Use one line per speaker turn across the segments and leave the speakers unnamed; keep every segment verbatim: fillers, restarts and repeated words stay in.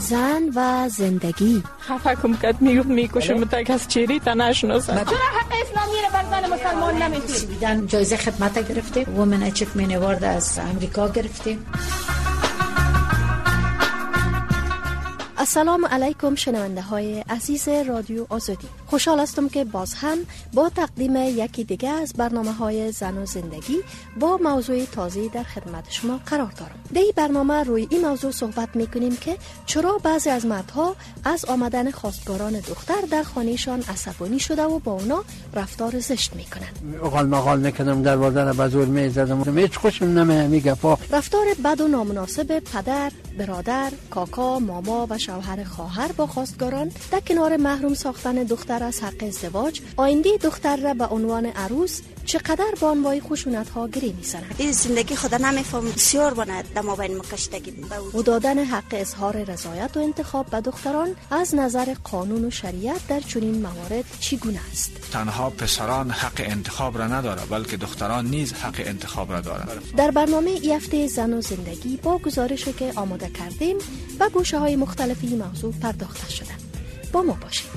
زن و زندگی.
خفه کم کد میگفت میکشم تا کس چیری تا نشناسه.
چرا حق اسلامی رو بر زن مسلمان نمیدید؟
جایزه خدمت گرفتیم، وومن اچیومنت اوارد از امریکا گرفتیم.
السلام علیکم شنونده های عزیز رادیو آزادی. خوشحال هستم که باز هم با تقدیم یکی دیگه از برنامه های زن و زندگی با موضوع تازه در خدمت شما قرار دارم. در این برنامه روی این موضوع صحبت میکنیم که چرا بعضی از مردها از آمدن خواستگاران دختر در خانهشان عصبانی شده و با اونا رفتار زشت میکنن.
اقال مقال میکنم در بازار بازور میزدم، هیچ خوشم نمیاد میگفا.
رفتار بد و نامناسب پدر، برادر، کاکا، ماما و شوهر خواهر با خواستگاران در کنار محروم ساختن دختر از حق ازدواج، آینده دختر را به عنوان عروس چقدر با انواع خشونت ها گری می‌زنند.
این زندگی خدا نمیفهم بسیار بنده در مابین مکشتگی
و دادن حق اظهار رضایت و انتخاب به دختران از نظر قانون و شریعت در چنین موارد چگونه است؟
تنها پسران حق انتخاب را نداره، بلکه دختران نیز حق انتخاب را دارند.
در برنامه ای هفته زن و زندگی با گزارشی که آماده کردیم و گوشه های مختلفی موضوع پرداخته شده. با ما باشید.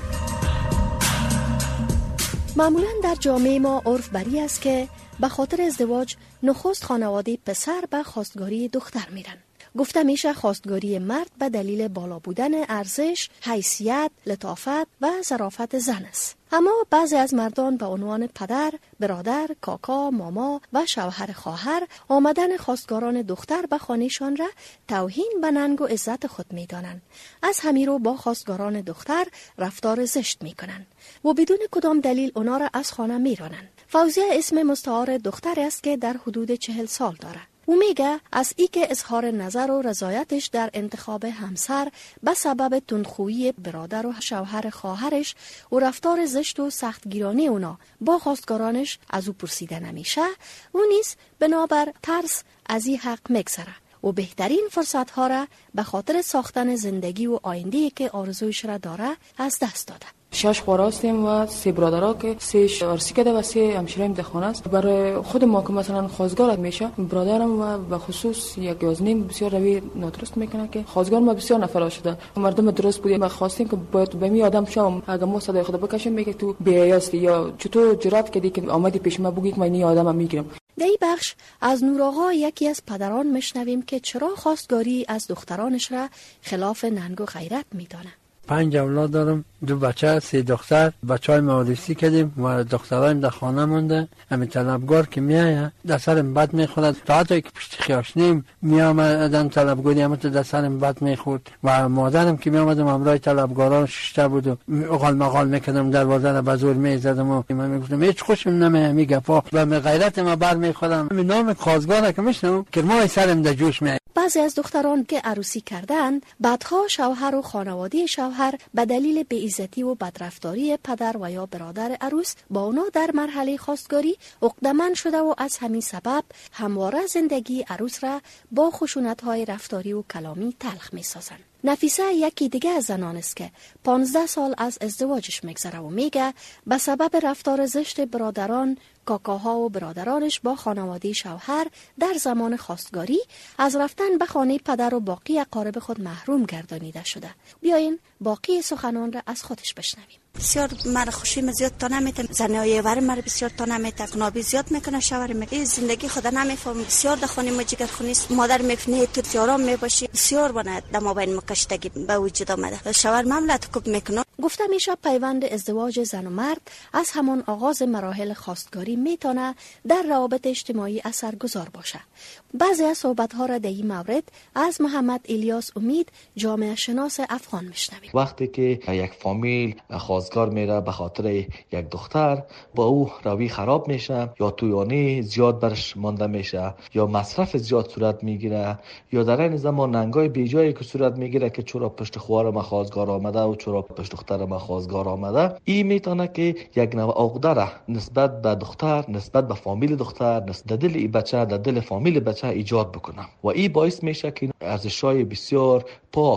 معمولاً در جامعه ما عرف بری است که به خاطر ازدواج نخست خانواده پسر به خواستگاری دختر میرن. گفته میشه خواستگاری مرد به دلیل بالا بودن ارزش، حیثیت، لطافت و ظرافت زن است. اما بعضی از مردان به عنوان پدر، برادر، کاکا، ماما و شوهر خواهر آمدن خواستگاران دختر به خانهشان را توهین به ننگ و عزت خود میدانند. از همین رو با خواستگاران دختر رفتار زشت میکنند و بدون کدام دلیل اونا را از خانه میرانند. فوزیه اسم مستعار دختر است که در حدود چهل سال دارد. او میگه از ای که اظهار نظر و رضایتش در انتخاب همسر به سبب تندخویی برادر و شوهر خواهرش و رفتار زشت و سختگیرانه اونا با خواستگارانش از او پرسیده نمیشه، او نیز بنابر ترس از این حق میگذره و بهترین فرصت ها را به خاطر ساختن زندگی و آینده‌ای که آرزویش را داره از دست داده.
شش خواهر هستیم و سه برادرها که سه عروسی کرده و سه همشیریم در خانه است. برای خود ما که مثلا خواستگار میشه، برادرم و به خصوص یک یازنیم بسیار روی نادرست میکنه که خواستگار ما بسیار نفر شده. مردم درست بود، ما خواستیم که باید به می آدم شام اگه ما صدای خود بکشیم میگه تو بی‌حیاسی یا چطور جرأت کردی که آمدی پیش ما بگی که من این آدمم میگیرم.
در این بخش از نورآقا یکی از پدران میشنویم که چرا خواستگاری از دخترانش را خلاف ننگ و غیرت میدانه.
پنج اولاد دارم، دو بچه، سه دختر. بچه های معرفی کردیم و دخترایم در خانه مونده. همین طلبگار که میایه در سرم بد میخورد، تا حتی که پشت خیاشنیم میامدن طلبگاری همه تو در سرم بد میخورد و مادرم که میامدم همراه طلبگاران ششته بود و اقال مقال میکردم، دروازه را به زور میزدم و من میگفتم هیچ خوشم نمیاد میگفا و غیرت ما بر میخورم. همین نام خواستگار که میشنم که ما سرم در جوش میاد.
بعضی از دختران که عروسی کردند بعدها شوهر و خانواده شوهر به دلیل بی‌عزتی و بدرفتاری پدر و یا برادر عروس با اونا در مرحله خواستگاری عقده‌مند شده و از همین سبب همواره زندگی عروس را با خشونت‌های رفتاری و کلامی تلخ می‌سازند. نفیسه یکی دیگه از زنان است که پانزده سال از ازدواجش میگذره و میگه به سبب رفتار زشت برادران، کاکاها و برادرانش با خانواده شوهر در زمان خواستگاری از رفتن به خانه پدر و باقی اقارب خود محروم گردانیده شده. بیاین باقی سخنان را از خودش بشنویم.
بسیار مرا خوشی زیاد تا نمیتم، زنای ور مرا بسیار تا نمیتم، کنابی زیاد میکنه، شوهر میگه این زندگی خدا نمیفهم بسیار در خانه ما جگر خونی است. مادر میفنه تو یارام میباشی، بسیار بنده در مابین مکشتگی به وجود آمده. شوهر مملت کوب میکنه.
گفته میشه پیوند ازدواج زن و مرد از همان آغاز مراحل خواستگاری میتونه در روابط اجتماعی اثرگذار باشه. بعضی از صحبت‌ها را در این مورد از محمد الیاس امید، جامعه شناس افغان میشنویم.
وقتی که یک فامیل خواستگار میره به خاطر یک دختر، با او روی خراب میشه یا تویانی زیاد برش مانده میشه یا مصرف زیاد صورت میگیره یا در این زمان ننگای بیجایی که صورت میگیره که چرا پشت خواهر ما خواستگار آمده و چرا پشت دختر ما خواستگار آمده، این میتونه که یک نوع عقده نسبت به دختر، نسبت به فامیل دختر، نسبت دل این بچه، در دل فامیل بچه ایجاد بکنه و این باعث میشه که ارزش‌های بسیار پاک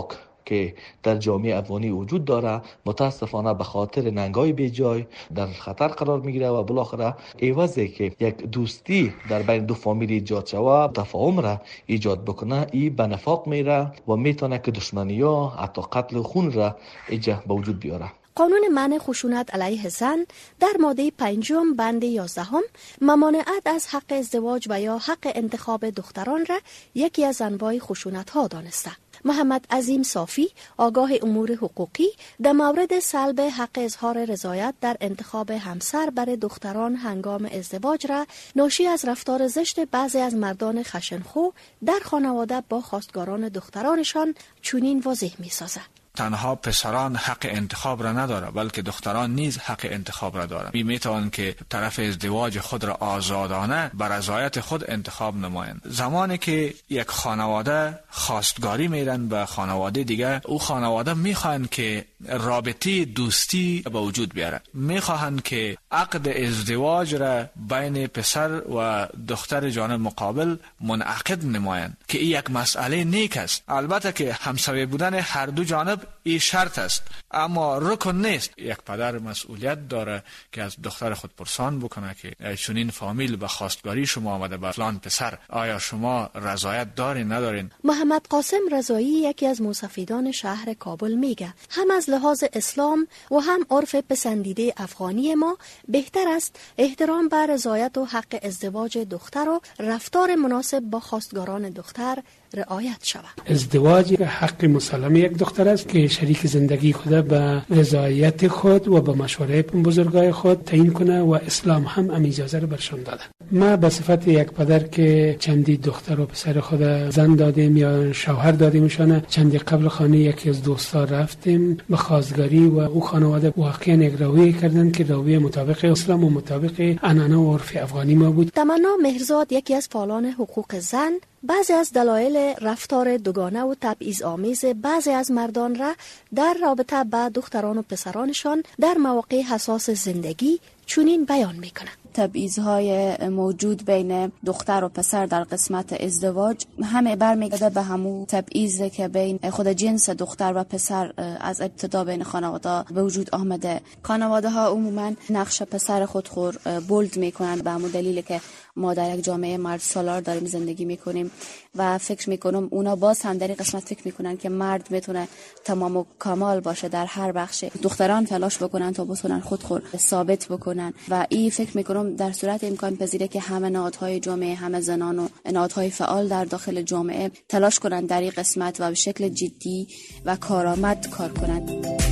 که در جامعه افغانی وجود داره متاسفانه به خاطر ننگای بیجای در خطر قرار میگیره و بالاخره عوضی که یک دوستی در بین دو فامیل ایجاد شود تفاهم را ایجاد بکنه این به نفاق میره و میتونه که دشمنی ها حتی قتل و خون را ایجا به وجود بیاره.
قانون منع خشونت علیه زن در ماده پنجم بند یازدهم ممانعت از حق ازدواج و یا حق انتخاب دختران را یکی از انواع خشونت ها دانسته. محمد عظیم صافی آگاه امور حقوقی در مورد سلب حق اظهار رضایت در انتخاب همسر برای دختران هنگام ازدواج را ناشی از رفتار زشت بعضی از مردان خشنخو در خانواده با خواستگاران دخترانشان چنین واضح می سازد.
تنها پسران حق انتخاب را نداره بلکه دختران نیز حق انتخاب را دارند. میتوان که طرف ازدواج خود را آزادانه بر رضایت خود انتخاب نمایند. زمانی که یک خانواده خواستگاری میرن به خانواده دیگه، او خانواده میخواهند که رابطه دوستی به وجود بیاره، میخواهند که عقد ازدواج را بین پسر و دختر جانب مقابل منعقد نمایند که این یک مسئله نیک است. البته که همسایه بودن هر دو جانب این شرط است، اما رکن نیست. یک پدر مسئولیت داره که از دختر خود پرسان بکنه که چنین فامیل به خواستگاری شما آمده به فلان پسر، آیا شما رضایت دارین ندارین؟
محمد قاسم رضایی یکی از موسفیدان شهر کابل میگه هم از لحاظ اسلام و هم عرف پسندیده افغانی ما بهتر است احترام بر رضایت و حق ازدواج دختر و رفتار مناسب با خواستگاران دختر رعایت شود.
ازدواج حق مسلم یک دختر است که شریک زندگی خود به رضایت خود و به مشوره بزرگای خود تعیین کنه و اسلام هم ام اجازه رو برشان داده. ما به صفت یک پدر که چندی دختر و پسر خود زن دادیم یا شوهر دادیمشان، چندی قبل خانه یکی از دوستا رفتیم به خواستگاری و او خانواده واقعا یک رویه کردن که رویه مطابق اسلام و مطابق عنعنه و عرف افغانی ما بود.
تمنا مهرزاد یکی از فعالان حقوق زن بعضی از دلایل رفتار دوگانه و تبعیض آمیز بعضی از مردان را در رابطه با دختران و پسرانشان در مواقع حساس زندگی چنین بیان میکنه.
تبعیض‌های موجود بین دختر و پسر در قسمت ازدواج همه برمیگرده به همون تبعیض که بین خود جنس دختر و پسر از ابتدا بین خانواده به وجود آمده. خانواده ها عموما نقش پسر خودخور بولد میکنن به همون دلیل که ما در یک جامعه مرد سالار داریم زندگی میکنیم و فکر میکنم اونا باز هم در این قسمت فکر میکنن که مرد میتونه تمام و کمال باشه در هر بخش. دختران تلاش بکنن تا بتونن خودخور ثابت بکنن و این فکر میکنم در صورت امکان پذیره که همه نهادهای جامعه، همه زنان و نهادهای فعال در داخل جامعه تلاش کنن در این قسمت و به شکل جدی و کارآمد کار کنن.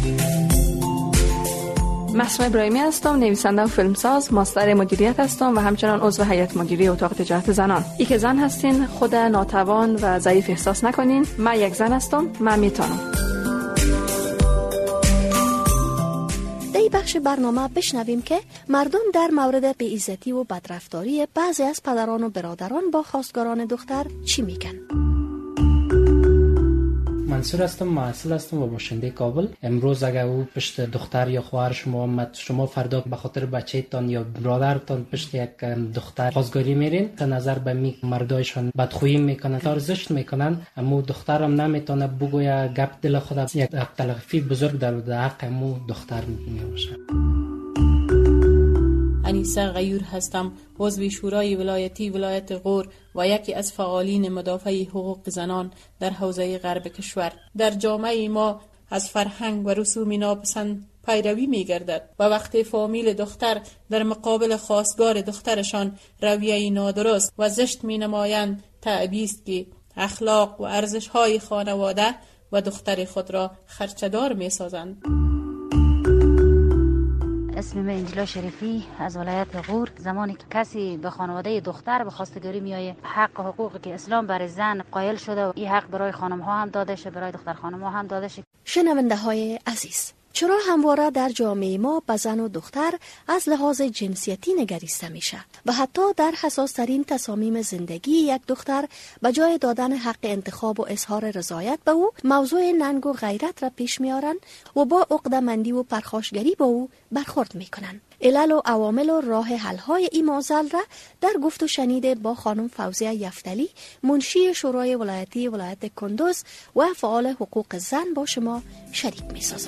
مسعود ابراهیمی هستم، نویسنده و فیلمساز، ماستر مدیریت هستم و همچنان عضو هیئت مدیره اتاق تجارت زنان. ای که زن هستین خود ناتوان و ضعیف احساس نکنین. من یک زن هستم، من میتونم.
در این بخش برنامه بشنویم که مردم در مورد بی‌عزتی و بدرفتاری بعضی از پدران و برادران با خواستگاران دختر چی میگن.
منصور هستم، محصل هستم و باشنده کابل. امروز اگر او پشت دختر یا خواهر شما آمد، شما فردا به خاطر بچه‌تان یا برادرتان پشت یک دختر خواستگاری میرین، به نظر به می مردایشان بدخویی میکنن، کار زشت میکنن، اما دخترم نمیتونه بگویه گپ دل خود، یک تلافی بزرگ در حق امو دختر میشه.
انیسه غیور هستم، عضو شورای ولایتی ولایت غور و یکی از فعالین مدافع حقوق زنان در حوزه غرب کشور. در جامعه ما از فرهنگ و رسوم ناپسند پیروی می گردد و وقتی فامیل دختر در مقابل خواستگار دخترشان رویه نادرست و زشت می نمایند، تعبیست که اخلاق و ارزش های خانواده و دختر خود را خرچدار می سازند.
اسم من انجلا شریفی از ولایت غور. زمانی که کسی به خانواده دختر به خواستگاری میآید، حق و حقوقی که اسلام برای زن قائل شده و این حق برای خانم ها هم داده شه، برای دختر خانم ها هم داده شه.
شنونده های عزیز، چرا همواره در جامعه ما به زن و دختر از لحاظ جنسیتی نگریسته میشه و حتی در حساسترین تصامیم زندگی یک دختر به جای دادن حق انتخاب و اظهار رضایت به او موضوع ننگ و غیرت را پیش میارن و با عقده‌مندی و پرخاشگری با او برخورد میکنن؟ علل و عوامل و راه حل های این معضل را در گفت و شنید با خانم فوزیه یفتلی، منشی شورای ولایتی ولایت کندوز و فعال حقوق زن با شما شریک می سازم.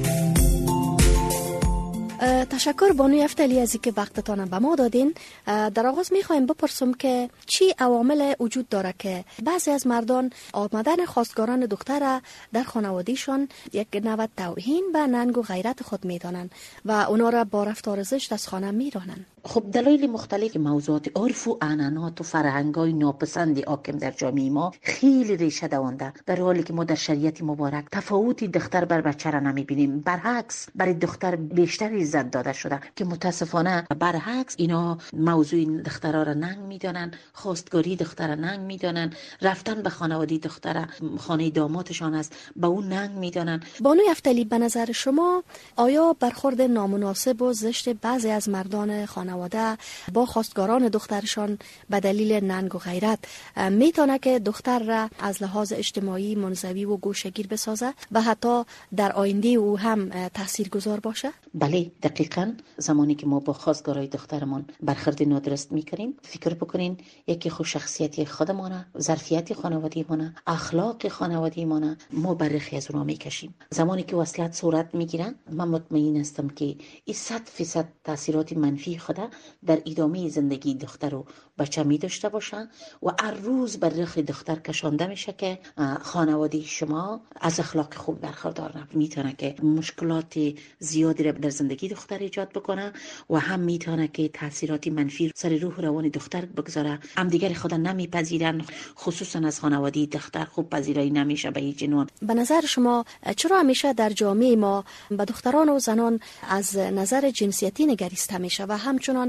تشکر بانو یفتلی از اینکه وقتتان به ما دادین. در آغاز میخوایم بپرسم که چی عوامل وجود داره که بعضی از مردان آمدن خواستگاران دختر در خانوادیشان یک نوع توهین به ننگ و غیرت خود میدانند و اونا را با رفتار زشت از خانه میرانند؟
خب دلایل مختلف موضوعات عرف و عنعنات و فرهنگ‌های ناپسند حاکم در جامعه ما خیلی ریشه دوانده، در حالی که ما در شریعت مبارک تفاوتی دختر بر بچه را نمی‌بینیم. برعکس برای دختر بیشتر عزت داده شده که متاسفانه برعکس اینا موضوع دخترها را ننگ می‌دانن، خواستگاری دختر را ننگ می‌دانن، رفتن به خانواده دختر خانه دامادشان است به اون ننگ می‌دانن.
بانو یفتلی به نظر شما آیا برخورد نامناسب و زشت بعضی از مردان خانواده با خواستگاران دخترشان به دلیل ننگ و غیرت میتونه که دختر را از لحاظ اجتماعی منزوی و گوشه‌گیر بسازه و حتی در آینده او هم تاثیرگذار باشه؟
بله دقیقاً. زمانی که ما با خواستگارای دخترمان برخورد نادرست میکنیم، فکر بکنین یکی خود شخصیتی خودمانه، ظرفیت خانوادگیمانه، اخلاق خانوادگیمانه، ما برخی از اونها میکشیم. زمانی که وصلت صورت میگیرن، من مطمئن هستم که این صد فیصد تاثیرات منفی خود در ادامه زندگی دختر و بچه می داشته باشن و هر روز بر رخ دختر کشانده میشه که خانواده شما از اخلاق خوب برخوردار میتونه که مشکلات زیادی را در زندگی دختر ایجاد بکنه و هم میتونه که تاثیرات منفی سر روح روان دختر بگذاره. هم دیگر خود نمیپذیرن، خصوصا از خانواده دختر خوب پذیرایی نمیشه به هیچ عنوان.
به نظر شما چرا همیشه در جامعه ما به دختران و زنان از نظر جنسیتی نگریسته میشه و همچنان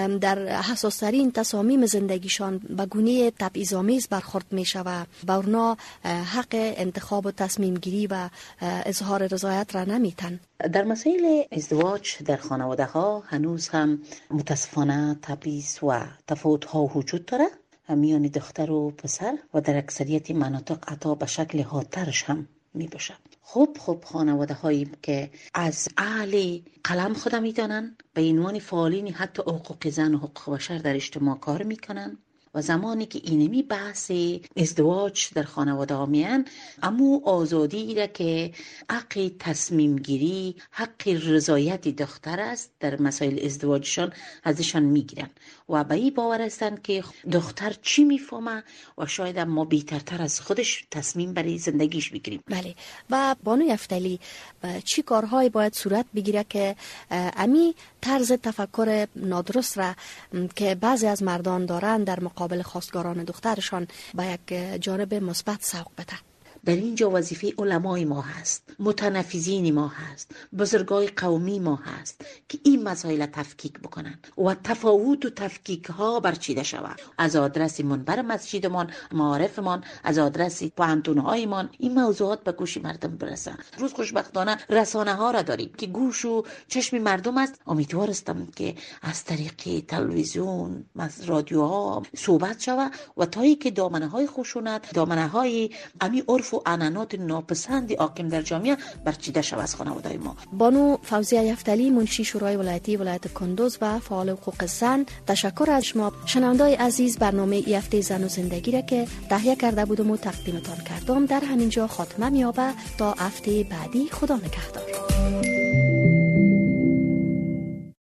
در حساس‌ترین تصامیم زندگیشان به گونه تبعیض‌آمیز برخورد میشه و به اونها حق انتخاب و تصمیم گیری و اظهار رضایت را نمیتن؟
در مسائل ازدواج در خانواده ها هنوز هم متاسفانه تبعیض و تفاوت ها وجود داره میان دختر و پسر و در اکثریت مناطق حتی به شکل حادترش هم می باشه. خوب خوب خانواده هایی که از اهل قلم خودم می دانن به عنوان فعالین حتی حقوق زن و حقوق بشر در اجتماع کار می کنن و زمانی که اینمی بحث ازدواج در خانواده ها میان، امو آزادی را که حق تصمیم گیری، حق رضایت دختر است در مسائل ازدواجشان ازشان میگیرن و به این باور هستند که دختر چی میفهمه و شاید ما بیترتر از خودش تصمیم برای زندگیش بگیریم.
بله. و بانو یفتلی چی کارهایی باید صورت بگیره که امی طرز تفکر نادرست را که بعضی از مردان دارن در مقابل خواستگاران دخترشان با یک جانب مثبت سوق بده؟
در اینجا وظیفه علمای ما هست، متنفذین ما هست، بزرگای قومی ما هست که این مسائل تفکیک بکنن و تفاوت و تفکیک ها برچیده شود. از آدرس منبر مسجدمان، معارفمان، از آدرس پوهنتون هایمان این موضوعات به گوش مردم برسه. روز خوشبختانه رسانه ها را داریم که گوش و چشم مردم است. امیدوار هستم که از طریق تلویزیون، رادیوها صحبت شود و تایی که دامنه های خشونت، دامنه های امی عرف و عنعنات ناپسند حاکم در جامعه برچیده شود از خانواده ما.
بانو فوزیه یفتلی، منشی شورای ولایتی ولایت کندوز و فعال حقوق زن، تشکر از شما. شنوندای عزیز، برنامه ای هفته زن و زندگی را که تهیه کرده بودم و تقدیمتان کردم در همینجا خاتمه می‌یابد تا هفته بعدی. خدا نگهدار.